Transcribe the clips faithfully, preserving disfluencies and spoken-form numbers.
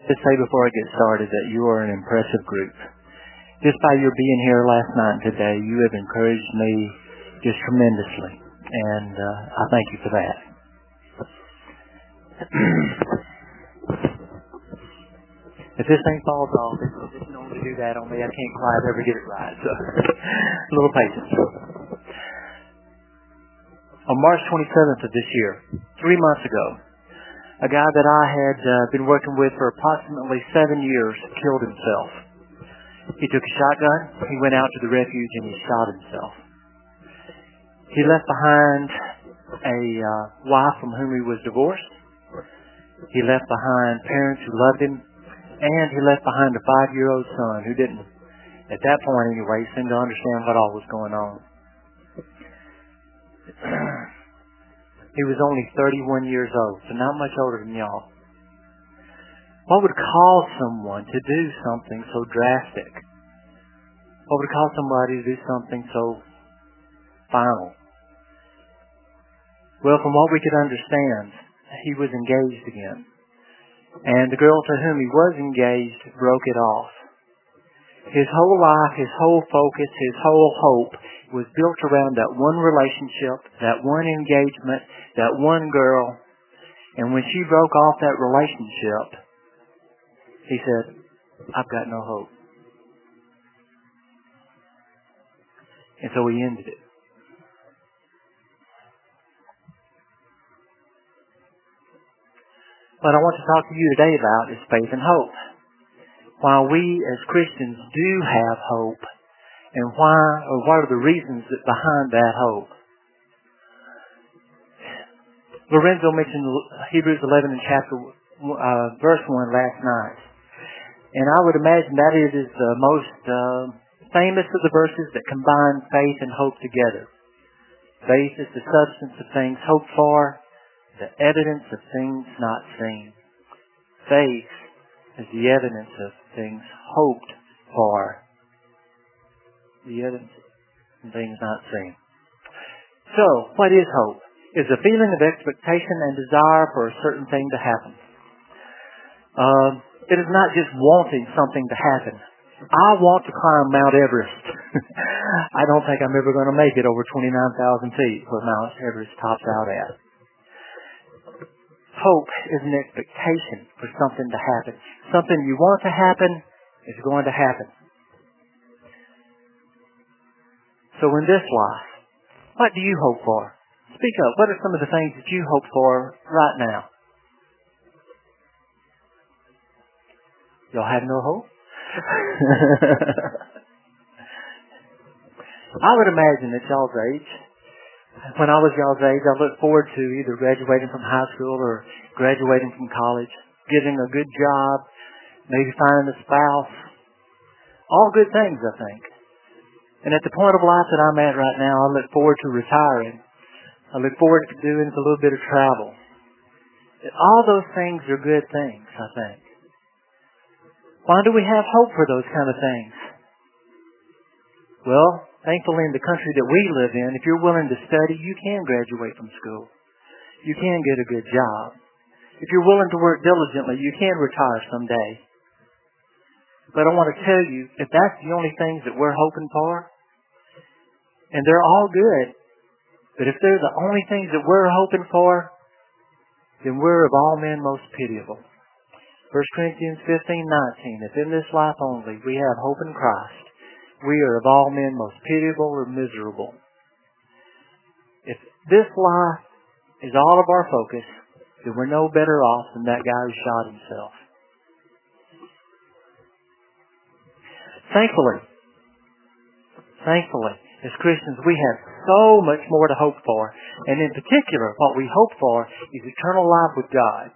Just say before I get started that you are an impressive group. Just by your being here last night and today, you have encouraged me just tremendously, and uh, I thank you for that. If this thing falls off, it's just normally do that on me. I can't quite ever get it right, so a little patience. On March twenty-seventh of this year, three months ago, a guy that I had uh, been working with for approximately seven years killed himself. He took a shotgun, he went out to the refuge, and he shot himself. He left behind a uh, wife from whom he was divorced. He left behind parents who loved him, and he left behind a five-year-old son who didn't, at that point anyway, seem to understand what all was going on. He was only thirty-one years old, so not much older than y'all. What would cause someone to do something so drastic? What would cause somebody to do something so final? Well, from what we could understand, he was engaged again. And the girl to whom he was engaged broke it off. His whole life, his whole focus, his whole hope was built around that one relationship, that one engagement, that one girl. And when she broke off that relationship, he said, I've got no hope. And so he ended it. What I want to talk to you today about is faith and hope. While we as Christians do have hope, and why, or what are the reasons that behind that hope? Lorenzo mentioned Hebrews eleven in chapter uh, verse one last night, and I would imagine that it is the most uh, famous of the verses that combine faith and hope together. Faith is the substance of things hoped for, the evidence of things not seen. Faith is the evidence of things hoped for. The evidence of things not seen. So, what is hope? It's a feeling of expectation and desire for a certain thing to happen. Um, it is not just wanting something to happen. I want to climb Mount Everest. I don't think I'm ever going to make it over twenty-nine thousand feet where Mount Everest tops out at. Hope is an expectation for something to happen. Something you want to happen is going to happen. So in this life, what do you hope for? Speak up. What are some of the things that you hope for right now? Y'all have no hope? I would imagine at y'all's age, when I was y'all's age, I looked forward to either graduating from high school or graduating from college, getting a good job, maybe finding a spouse. All good things, I think. And at the point of life that I'm at right now, I look forward to retiring. I look forward to doing a little bit of travel. All those things are good things, I think. Why do we have hope for those kind of things? Well, thankfully in the country that we live in, if you're willing to study, you can graduate from school. You can get a good job. If you're willing to work diligently, you can retire someday. But I want to tell you, if that's the only things that we're hoping for, and they're all good, but if they're the only things that we're hoping for, then we're of all men most pitiable. First Corinthians fifteen nineteen, if in this life only we have hope in Christ, we are of all men most pitiable or miserable. If this life is all of our focus, then we're no better off than that guy who shot himself. Thankfully, thankfully, as Christians, we have so much more to hope for. And in particular, what we hope for is eternal life with God.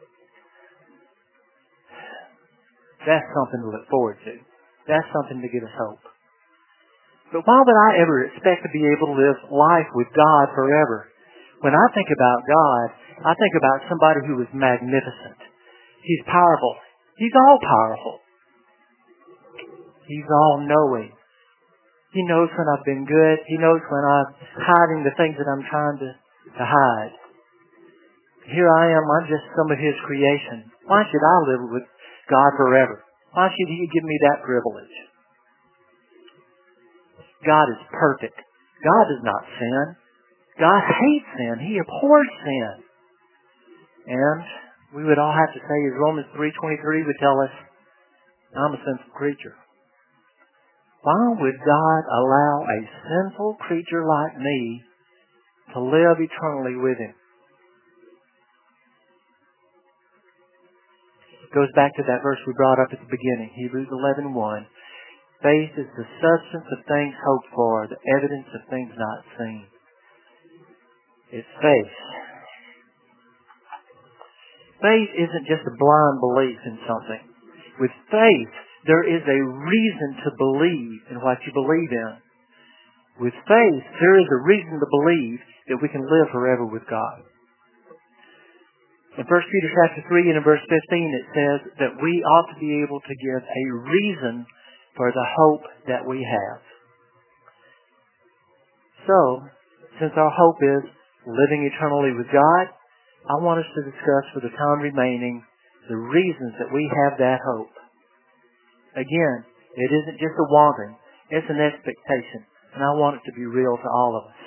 That's something to look forward to. That's something to give us hope. But why would I ever expect to be able to live life with God forever? When I think about God, I think about somebody who is magnificent. He's powerful. He's all powerful. He's all-knowing. He knows when I've been good. He knows when I'm hiding the things that I'm trying to, to hide. Here I am. I'm just some of His creation. Why should I live with God forever. Why should He give me that privilege? God is perfect. God does not sin. God hates sin. He abhors sin. And we would all have to say, as Romans three twenty-three would tell us, I'm a sinful creature. Why would God allow a sinful creature like me to live eternally with Him? It goes back to that verse we brought up at the beginning, Hebrews eleven one. Faith is the substance of things hoped for, the evidence of things not seen. It's faith. Faith isn't just a blind belief in something. With faith, there is a reason to believe in what you believe in. With faith, there is a reason to believe that we can live forever with God. In First Peter chapter three and in verse fifteen, it says that we ought to be able to give a reason for the hope that we have. So, since our hope is living eternally with God, I want us to discuss for the time remaining the reasons that we have that hope. Again, it isn't just a wanting, it's an expectation, and I want it to be real to all of us.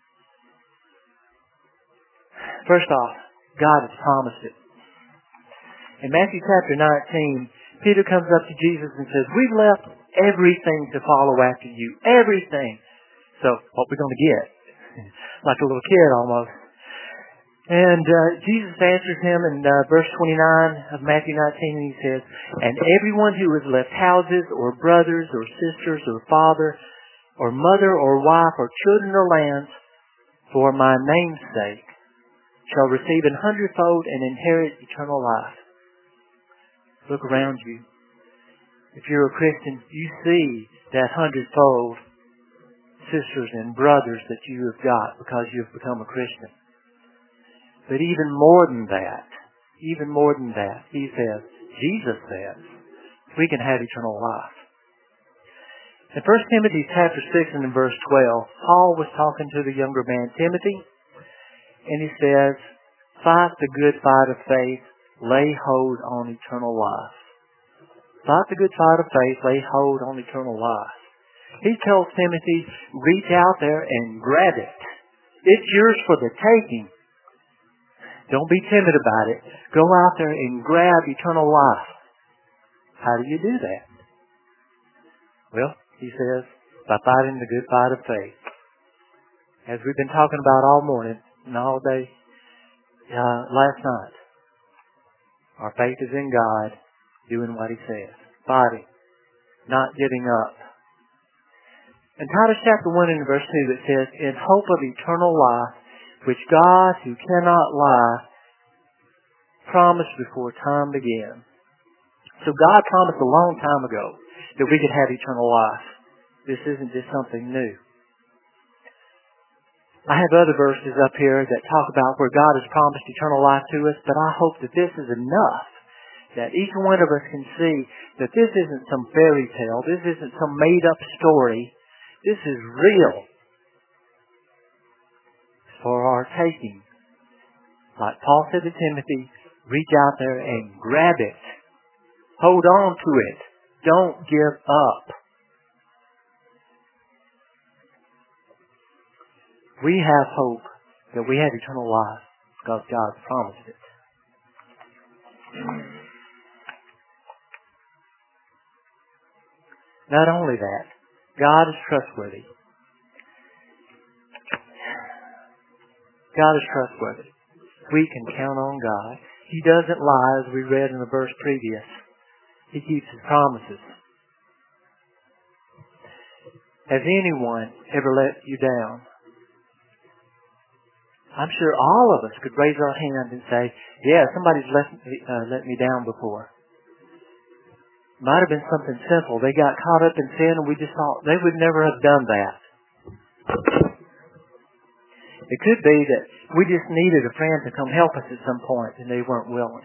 First off, God has promised it. In Matthew chapter nineteen, Peter comes up to Jesus and says, we've left everything to follow after you. Everything. So, what we're going to get? Like a little kid almost. And uh, Jesus answers him in uh, verse twenty-nine of Matthew nineteen, and He says, and everyone who has left houses, or brothers, or sisters, or father, or mother, or wife, or children, or lands, for my name's sake, shall receive an hundredfold and inherit eternal life. Look around you. If you're a Christian, you see that hundredfold sisters and brothers that you have got because you've become a Christian. But even more than that, even more than that, He says, Jesus says, we can have eternal life. In First Timothy chapter six and in verse twelve, Paul was talking to the younger man Timothy, and he says, fight the good fight of faith, lay hold on eternal life. Fight the good fight of faith, lay hold on eternal life. He tells Timothy, reach out there and grab it. It's yours for the taking. Don't be timid about it. Go out there and grab eternal life. How do you do that? Well, he says, by fighting the good fight of faith. As we've been talking about all morning and all day, uh, last night, our faith is in God, doing what He says. Fighting. Not giving up. In Titus chapter one and verse two, it says, in hope of eternal life, which God, who cannot lie, promised before time began. So God promised a long time ago that we could have eternal life. This isn't just something new. I have other verses up here that talk about where God has promised eternal life to us, but I hope that this is enough that each one of us can see that this isn't some fairy tale. This isn't some made-up story. This is real. For our taking. Like Paul said to Timothy, reach out there and grab it. Hold on to it. Don't give up. We have hope that we have eternal life because God promised it. Not only that, God is trustworthy. God is trustworthy. We can count on God. He doesn't lie, as we read in the verse previous. He keeps His promises. Has anyone ever let you down? I'm sure all of us could raise our hand and say, yeah, somebody's let me, uh, let me down before. Might have been something simple. They got caught up in sin and we just thought they would never have done that. It could be that we just needed a friend to come help us at some point and they weren't willing.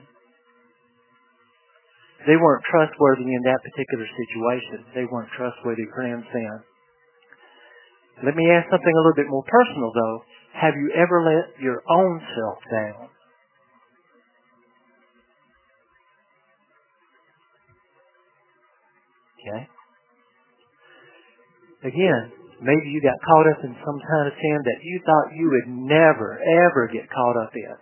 They weren't trustworthy in that particular situation. They weren't trustworthy friends then. Let me ask something a little bit more personal though. Have you ever let your own self down? Okay? Again, maybe you got caught up in some kind of sin that you thought you would never, ever get caught up in.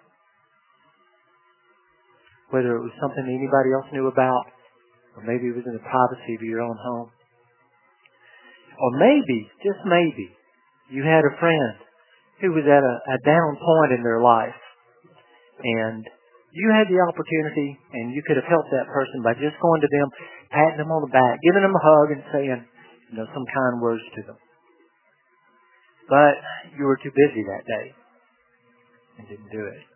Whether it was something anybody else knew about, or maybe it was in the privacy of your own home. Or maybe, just maybe, you had a friend who was at a, a down point in their life, and you had the opportunity, and you could have helped that person by just going to them, patting them on the back, giving them a hug, and saying, you know, some kind words to them. But you were too busy that day and didn't do it.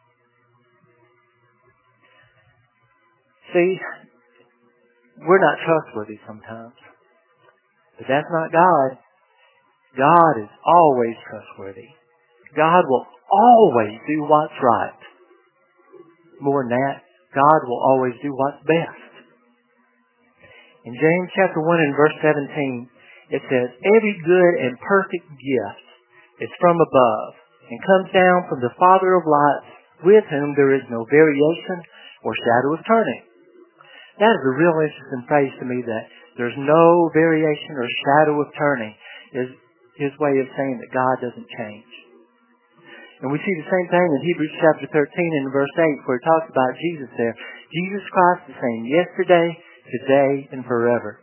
See, we're not trustworthy sometimes. But that's not God. God is always trustworthy. God will always do what's right. More than that, God will always do what's best. In James chapter one and verse seventeen, it says, every good and perfect gift is from above and comes down from the Father of lights, with whom there is no variation or shadow of turning. That is a real interesting phrase to me, that there's no variation or shadow of turning, is his way of saying that God doesn't change. And we see the same thing in Hebrews chapter thirteen and verse eight, where it talks about Jesus there. Jesus Christ the same yesterday, today, and forever.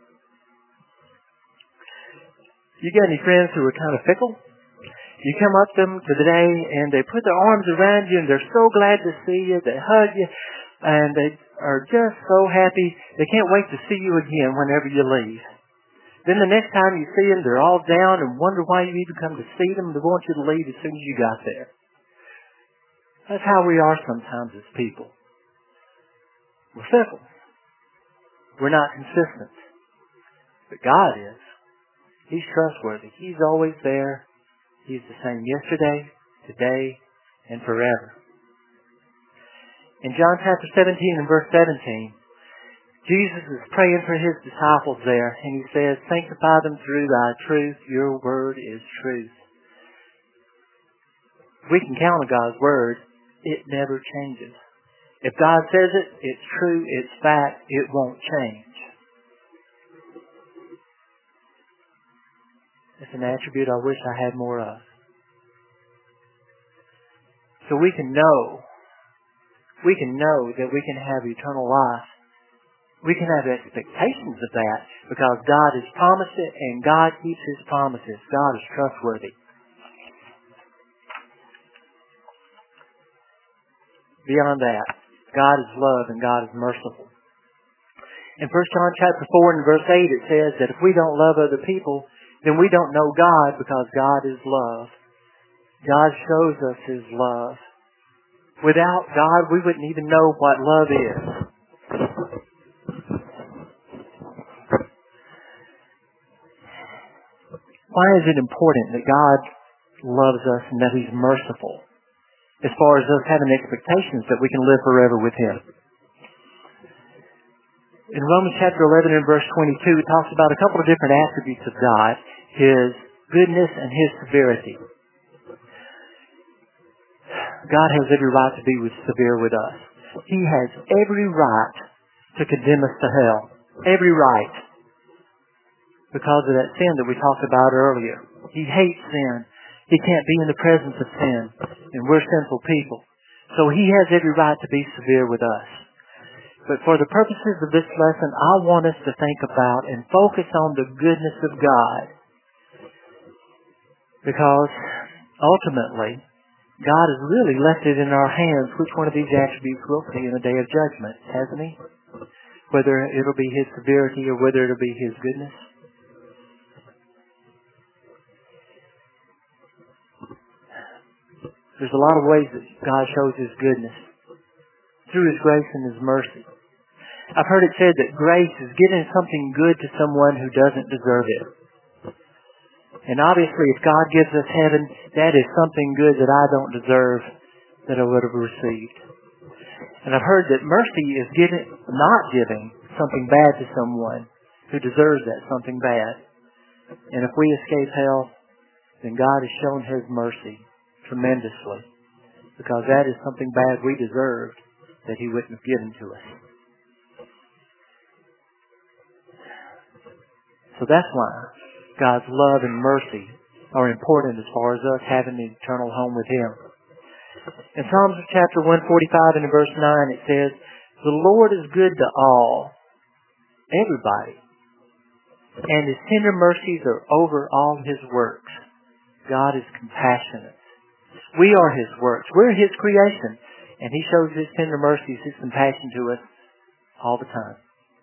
You got any friends who are kind of fickle? You come up to them today and they put their arms around you and they're so glad to see you. They hug you and they are just so happy. They can't wait to see you again whenever you leave. Then the next time you see them, they're all down and wonder why you even come to see them. They want you to leave as soon as you got there. That's how we are sometimes as people. We're fickle. We're not consistent. But God is. He's trustworthy. He's always there. He's the same yesterday, today, and forever. In John chapter seventeen and verse seventeen, Jesus is praying for his disciples there, and he says, sanctify them through thy truth. Your word is truth. We can count on God's word. It never changes. If God says it, it's true, it's fact, it won't change. It's an attribute I wish I had more of. So we can know, we can know that we can have eternal life. We can have expectations of that because God has promised it and God keeps his promises. God is trustworthy. Beyond that, God is love and God is merciful. In First John chapter four and verse eight, it says that if we don't love other people, then we don't know God, because God is love. God shows us his love. Without God, we wouldn't even know what love is. Why is it important that God loves us and that he's merciful, as far as us having expectations that we can live forever with him? In Romans chapter eleven and verse twenty-two, it talks about a couple of different attributes of God, his goodness and his severity. God has every right to be severe with us. He has every right to condemn us to hell. Every right. Because of that sin that we talked about earlier. He hates sin. He can't be in the presence of sin. And we're sinful people. So he has every right to be severe with us. But for the purposes of this lesson, I want us to think about and focus on the goodness of God. Because ultimately, God has really left it in our hands which one of these attributes we'll see in the day of judgment, hasn't he? Whether it'll be his severity or whether it'll be his goodness. There's a lot of ways that God shows his goodness. Through his grace and his mercy. I've heard it said that grace is giving something good to someone who doesn't deserve it. And obviously, if God gives us heaven, that is something good that I don't deserve that I would have received. And I've heard that mercy is giving, not giving something bad to someone who deserves that something bad. And if we escape hell, then God has shown his mercy tremendously. Because that is something bad we deserved that he wouldn't have given to us. So that's why God's love and mercy are important as far as us having the eternal home with Him. In Psalms chapter one forty-five and in verse nine it says, "The Lord is good to all," everybody, "and His tender mercies are over all His works." God is compassionate. We are His works. We're His creation. And He shows His tender mercies, His compassion to us all the time.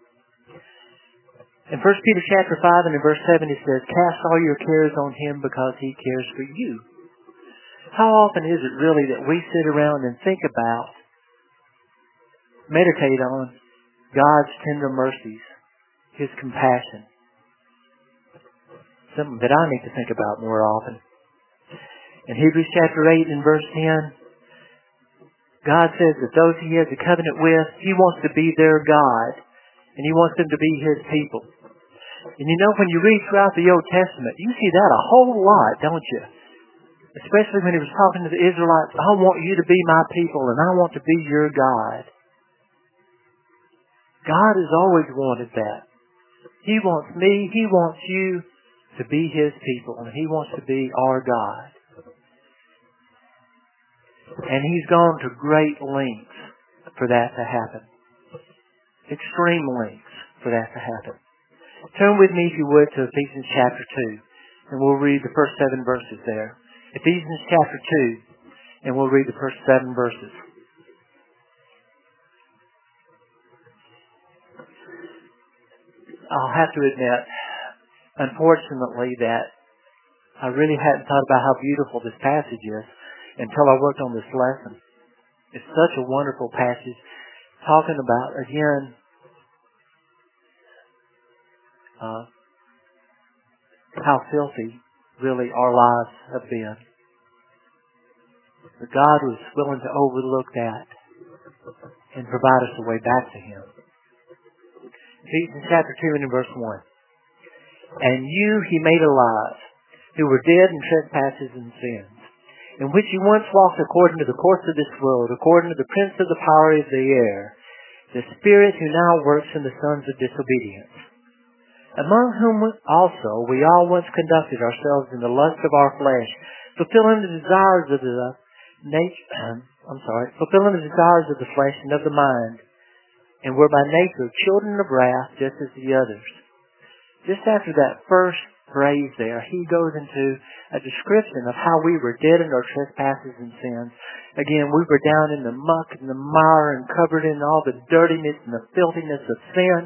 In First Peter chapter five and in verse seven it says, "Cast all your cares on Him because He cares for you." How often is it really that we sit around and think about, meditate on God's tender mercies, His compassion? Something that I need to think about more often. In Hebrews chapter eight and verse ten, God says that those He has a covenant with, He wants to be their God, and He wants them to be His people. And you know, when you read throughout the Old Testament, you see that a whole lot, don't you? Especially when He was talking to the Israelites, "I want you to be my people, and I want to be your God." God has always wanted that. He wants me, He wants you to be His people, and He wants to be our God. And He's gone to great lengths for that to happen. Extreme lengths for that to happen. Turn with me, if you would, to Ephesians chapter two, and we'll read the first seven verses there. Ephesians chapter two, and we'll read the first seven verses. I'll have to admit, unfortunately, that I really hadn't thought about how beautiful this passage is until I worked on this lesson. It's such a wonderful passage, talking about, again, uh, how filthy really our lives have been. But God was willing to overlook that and provide us a way back to Him. Ephesians chapter two and in verse one. "And you He made alive, who were dead in trespasses and sins, in which you once walked according to the course of this world, according to the prince of the power of the air, the spirit who now works in the sons of disobedience, among whom also we all once conducted ourselves in the lust of our flesh, fulfilling the desires of the nature, I'm sorry, fulfilling the desires of the flesh and of the mind, and were by nature children of wrath, just as the others." Just after that first phrase there, he goes into a description of how we were dead in our trespasses and sins. Again, we were down in the muck and the mire and covered in all the dirtiness and the filthiness of sin.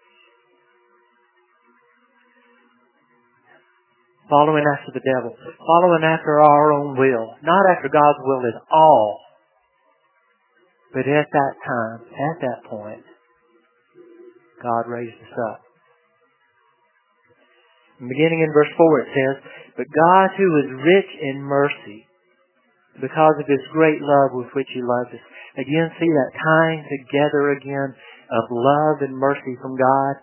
Following after the devil. Following after our own will. Not after God's will at all. But at that time, at that point, God raised us up. Beginning in verse four it says, "But God, who is rich in mercy, because of His great love with which He loved us." Again, see that tying together again of love and mercy from God.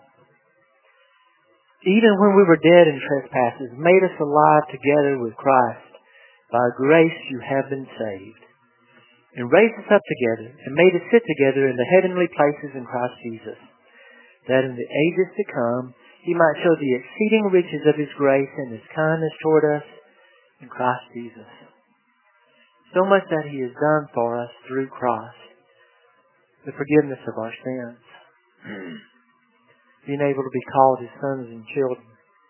"Even when we were dead in trespasses, made us alive together with Christ. By grace you have been saved. And raised us up together, and made us sit together in the heavenly places in Christ Jesus, that in the ages to come He might show the exceeding riches of His grace and His kindness toward us in Christ Jesus." So much that He has done for us through Christ. The forgiveness of our sins. Being able to be called His sons and children.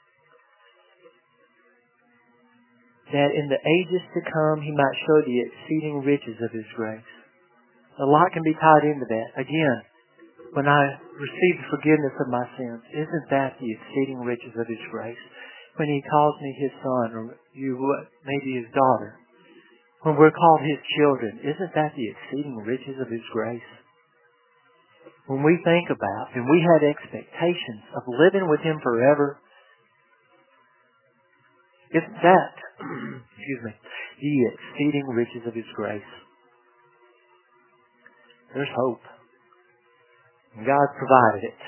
That in the ages to come He might show the exceeding riches of His grace. A lot can be tied into that. Again, when I receive the forgiveness of my sins, isn't that the exceeding riches of His grace? When He calls me His son, or you maybe His daughter, when we're called His children, isn't that the exceeding riches of His grace? When we think about, and we had expectations of living with Him forever, isn't that, excuse me, the exceeding riches of His grace? There's hope. And God provided it.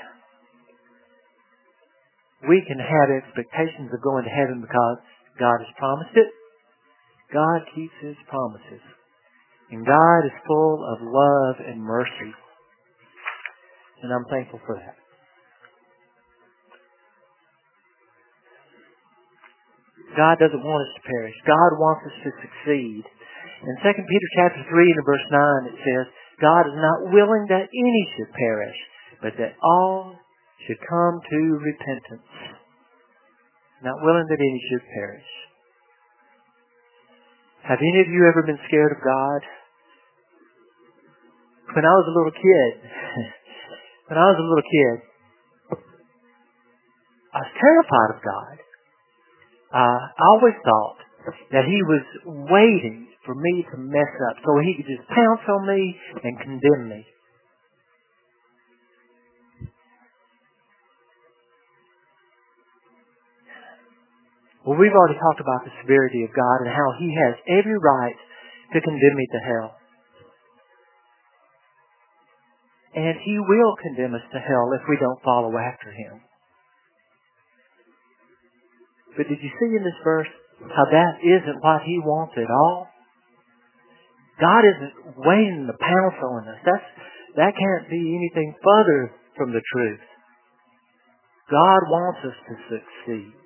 We can have expectations of going to heaven because God has promised it. God keeps His promises. And God is full of love and mercy. And I'm thankful for that. God doesn't want us to perish. God wants us to succeed. In Second Peter chapter three and verse nine it says, God is not willing that any should perish, but that all should come to repentance. Not willing that any should perish. Have any of you ever been scared of God? When I was a little kid, when I was a little kid, I was terrified of God. Uh, I always thought that He was waiting for me to mess up so He could just pounce on me and condemn me. Well, we've already talked about the severity of God and how He has every right to condemn me to hell. And He will condemn us to hell if we don't follow after Him. But did you see in this verse how that isn't what He wants at all? God isn't waiting to pounce on us. That's, that can't be anything further from the truth. God wants us to succeed.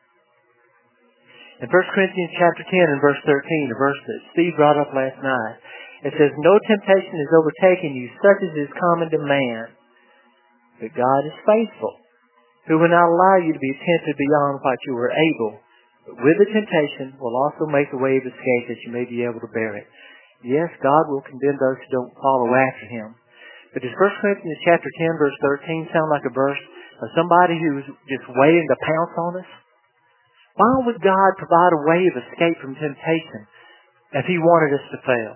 In First Corinthians chapter ten and verse thirteen, a verse that Steve brought up last night, it says, no temptation is overtaken you such as is common to man, but God is faithful, who will not allow you to be tempted beyond what you are able, but with the temptation will also make a way of escape that you may be able to bear it. Yes, God will condemn those who don't follow after Him. But does First Corinthians chapter ten verse thirteen sound like a verse of somebody who's just waiting to pounce on us? Why would God provide a way of escape from temptation if He wanted us to fail?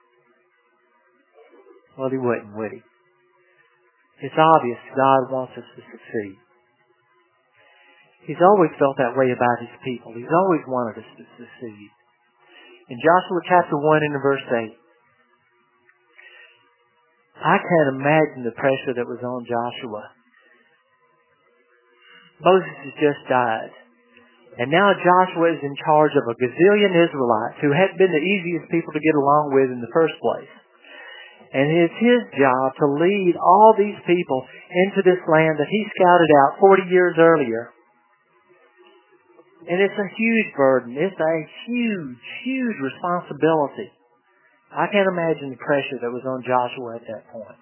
Well, He wouldn't, would He? It's obvious God wants us to succeed. He's always felt that way about His people. He's always wanted us to succeed. In Joshua chapter one and verse eight, I can't imagine the pressure that was on Joshua. Moses has just died. And now Joshua is in charge of a gazillion Israelites who hadn't been the easiest people to get along with in the first place. And it's his job to lead all these people into this land that he scouted out forty years earlier. And it's a huge burden. It's a huge, huge responsibility. I can't imagine the pressure that was on Joshua at that point.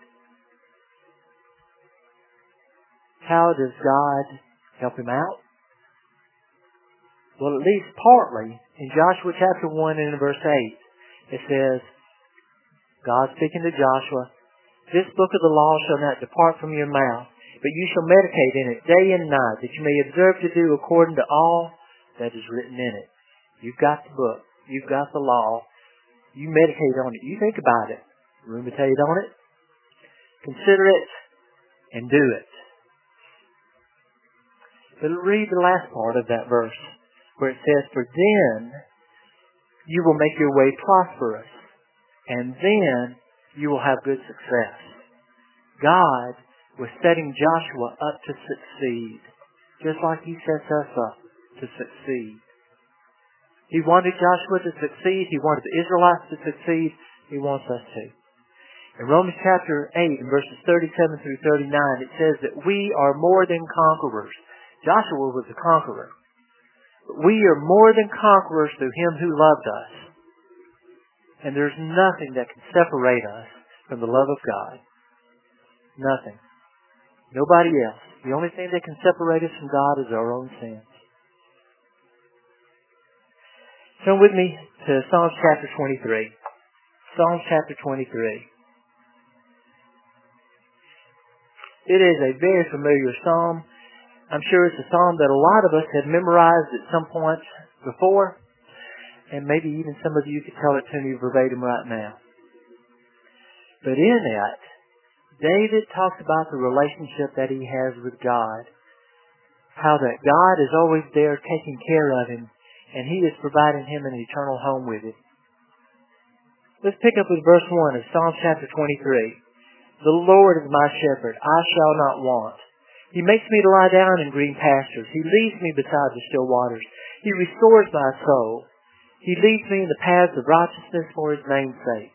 How does God help him out? Well, at least partly, in Joshua chapter one and in verse eight, it says, God speaking to Joshua, this book of the law shall not depart from your mouth, but you shall meditate in it day and night, that you may observe to do according to all that is written in it. You've got the book. You've got the law. You meditate on it. You think about it. Ruminate on it. Consider it. And do it. But read the last part of that verse, where it says, for then you will make your way prosperous, and then you will have good success. God was setting Joshua up to succeed, just like He sets us up to succeed. He wanted Joshua to succeed. He wanted the Israelites to succeed. He wants us to. In Romans chapter eight, in verses thirty-seven through thirty-nine, it says that we are more than conquerors. Joshua was a conqueror. We are more than conquerors through Him who loved us. And there's nothing that can separate us from the love of God. Nothing. Nobody else. The only thing that can separate us from God is our own sins. Turn with me to Psalms chapter twenty-three. Psalms chapter twenty-three. It is a very familiar psalm. I'm sure it's a psalm that a lot of us have memorized at some point before, and maybe even some of you could tell it to me verbatim right now. But in it, David talks about the relationship that he has with God, how that God is always there taking care of him, and He is providing him an eternal home with him. Let's pick up with verse one of Psalm chapter twenty-three. The Lord is my shepherd, I shall not want. He makes me to lie down in green pastures. He leads me beside the still waters. He restores my soul. He leads me in the paths of righteousness for His name's sake.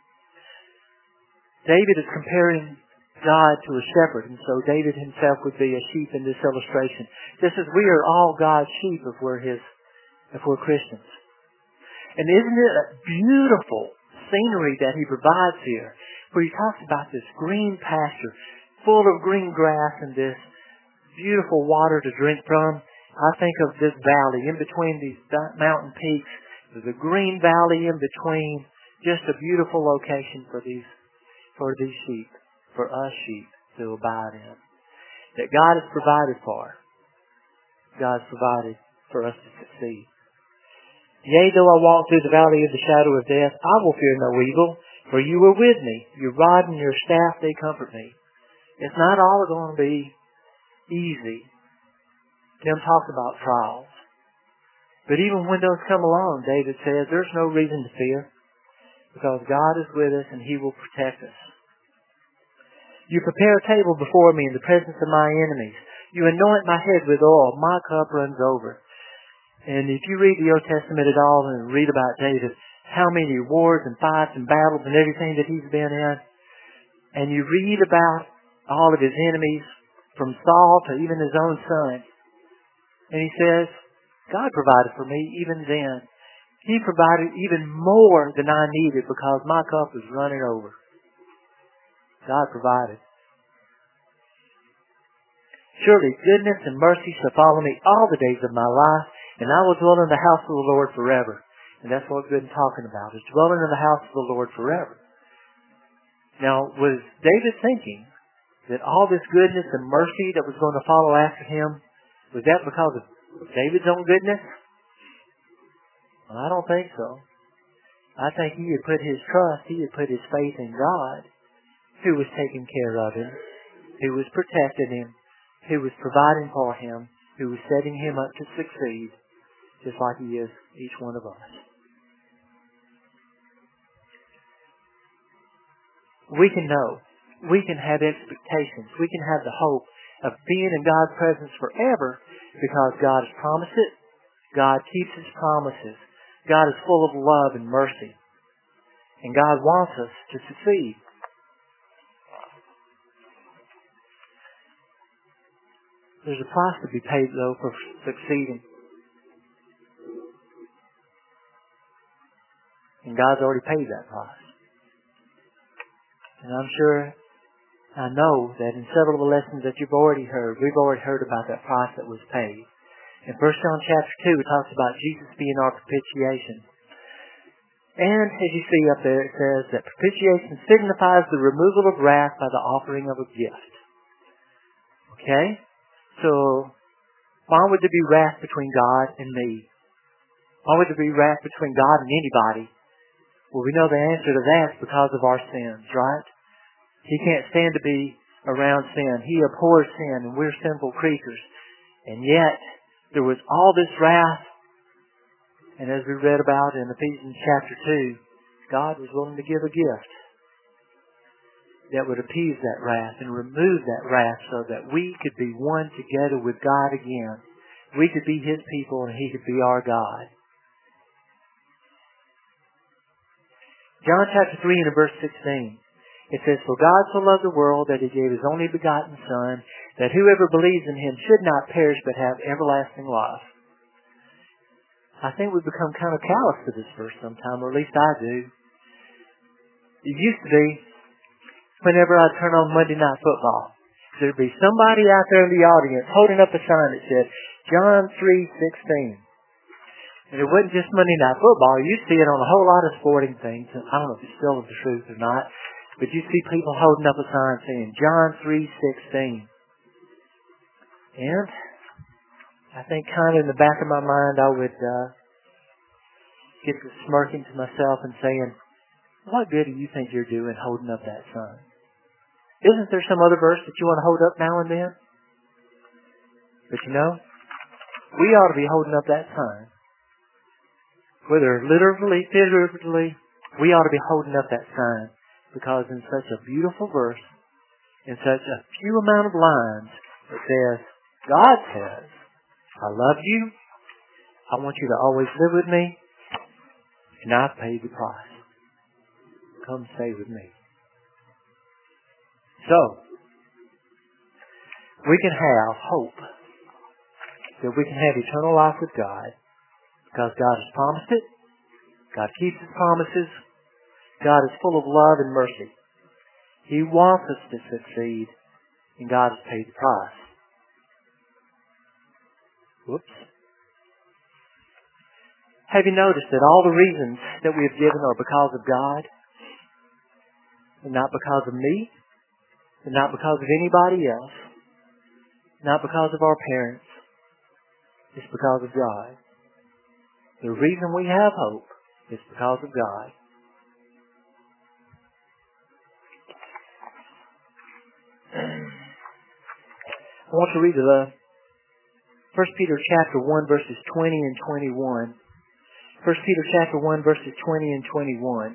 David is comparing God to a shepherd, and so David himself would be a sheep in this illustration. Just as we are all God's sheep if we're His if we're Christians. And isn't it a beautiful scenery that He provides here, where He talks about this green pasture full of green grass and this beautiful water to drink from. I think of this valley in between these mountain peaks. There's a green valley in between. Just a beautiful location for these for these sheep, for us sheep to abide in. That God has provided for. God has provided for us to succeed. Yea, though I walk through the valley of the shadow of death, I will fear no evil, for you are with me. Your rod and your staff, they comfort me. It's not all going to be easy. Tim talked about trials. But even when those come along, David says, there's no reason to fear, because God is with us and He will protect us. You prepare a table before me in the presence of my enemies. You anoint my head with oil. My cup runs over. And if you read the Old Testament at all and read about David, how many wars and fights and battles and everything that he's been in, and you read about all of his enemies, from Saul to even his own son, and he says, God provided for me even then. He provided even more than I needed because my cup was running over. God provided. Surely goodness and mercy shall follow me all the days of my life, and I will dwell in the house of the Lord forever. And that's what we've been talking about, is dwelling in the house of the Lord forever. Now, was David thinking that all this goodness and mercy that was going to follow after him, was that because of David's own goodness? Well, I don't think so. I think he had put his trust, he had put his faith in God, who was taking care of him, who was protecting him, who was providing for him, who was setting him up to succeed, just like He is each one of us. We can know, we can have expectations, we can have the hope of being in God's presence forever because God has promised it, God keeps His promises, God is full of love and mercy, and God wants us to succeed. There's a price to be paid, though, for succeeding. And God's already paid that price. And I'm sure, I know that in several of the lessons that you've already heard, we've already heard about that price that was paid. In First John chapter two, it talks about Jesus being our propitiation. And as you see up there, it says that propitiation signifies the removal of wrath by the offering of a gift. Okay? So, why would there be wrath between God and me? Why would there be wrath between God and anybody? Well, we know the answer to that is because of our sins, right? He can't stand to be around sin. He abhors sin, and we're sinful creatures. And yet, there was all this wrath, and as we read about in Ephesians chapter two, God was willing to give a gift that would appease that wrath and remove that wrath so that we could be one together with God again. We could be His people and He could be our God. John chapter three and verse sixteen. It says, For God so loved the world that He gave His only begotten Son, that whoever believes in Him should not perish but have everlasting life. I think we've become kind of callous to this verse sometime, or at least I do. It used to be, whenever I turn on Monday Night Football, there'd be somebody out there in the audience holding up a sign that said, John three sixteen. And it wasn't just Monday Night Football. You see it on a whole lot of sporting things. I don't know if it's still the truth or not, but you see people holding up a sign saying, John three sixteen. And I think kind of in the back of my mind I would uh, get to smirking to myself and saying, what good do you think you're doing holding up that sign? Isn't there some other verse that you want to hold up now and then? But you know, we ought to be holding up that sign. Whether literally, figuratively, we ought to be holding up that sign. Because in such a beautiful verse, in such a few amount of lines, it says, God says, I love you, I want you to always live with me, and I've paid the price. Come stay with me. So, we can have hope that we can have eternal life with God Because God has promised it. God keeps His promises. God is full of love and mercy. He wants us to succeed, and God has paid the price. Whoops. Have you noticed that all the reasons that we have given are because of God, and not because of me, and not because of anybody else, not because of our parents? It's because of God. The reason we have hope is because of God. I want to read the First Peter chapter one, verses twenty and twenty-one. First Peter chapter one, verses twenty and twenty-one.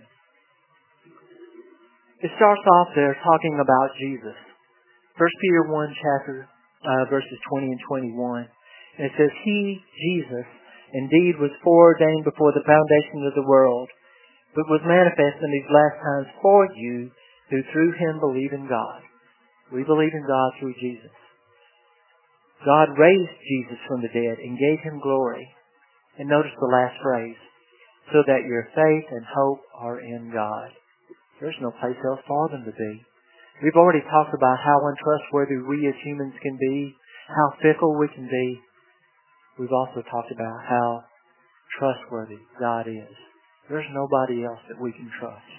It starts off there talking about Jesus. First Peter one, chapter uh, verses twenty and twenty-one. And it says, He, Jesus, indeed was foreordained before the foundation of the world, but was manifest in these last times for you, who through Him believe in God. We believe in God through Jesus. God raised Jesus from the dead and gave Him glory. And notice the last phrase, so that your faith and hope are in God. There's no place else for them to be. We've already talked about how untrustworthy we as humans can be, how fickle we can be. We've also talked about how trustworthy God is. There's nobody else that we can trust.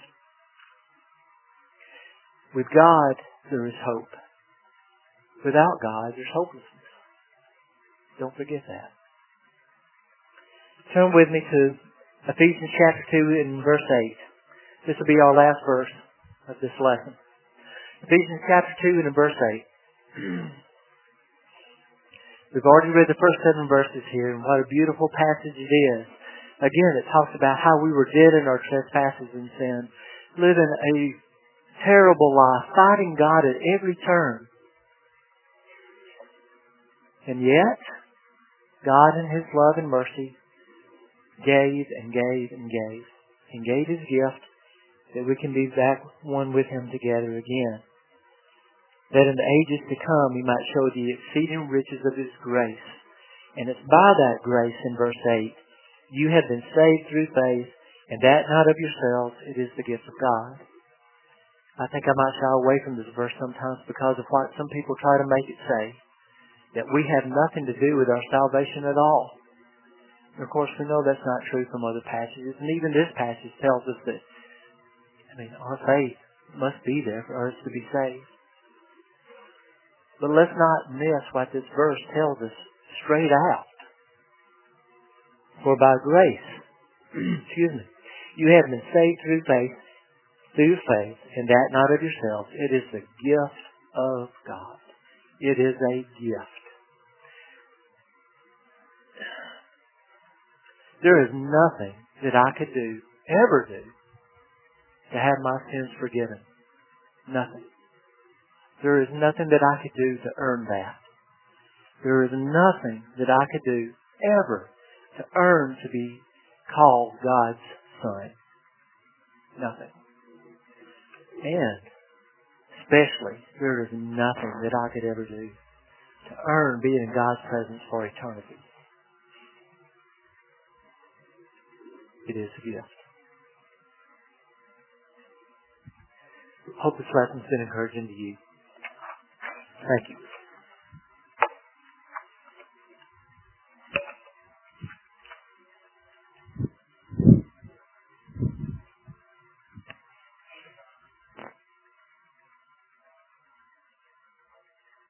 With God, there is hope. Without God, there's hopelessness. Don't forget that. Turn with me to Ephesians chapter two and verse eight. This will be our last verse of this lesson. Ephesians chapter two and verse eight. We've already read the first seven verses here, and what a beautiful passage it is. Again, it talks about how we were dead in our trespasses and sin, living a terrible life, fighting God at every turn. And yet, God in His love and mercy gave and gave and gave, and gave His gift that we can be back one with Him together again. That in the ages to come He might show the exceeding riches of His grace. And it's by that grace, in verse eight, you have been saved through faith, and that not of yourselves, it is the gift of God. I think I might shy away from this verse sometimes because of what some people try to make it say, that we have nothing to do with our salvation at all. And of course, we know that's not true from other passages, and even this passage tells us that, I mean, our faith must be there for us to be saved. But let's not miss what this verse tells us straight out. For by grace, excuse me, you have been saved through faith, through faith, and that not of yourselves. It is the gift of God. It is a gift. There is nothing that I could do, ever do, to have my sins forgiven. Nothing. There is nothing that I could do to earn that. There is nothing that I could do ever to earn to be called God's son. Nothing. And especially, there is nothing that I could ever do to earn being in God's presence for eternity. It is a gift. Hope this lesson's been encouraging to you. Thank you.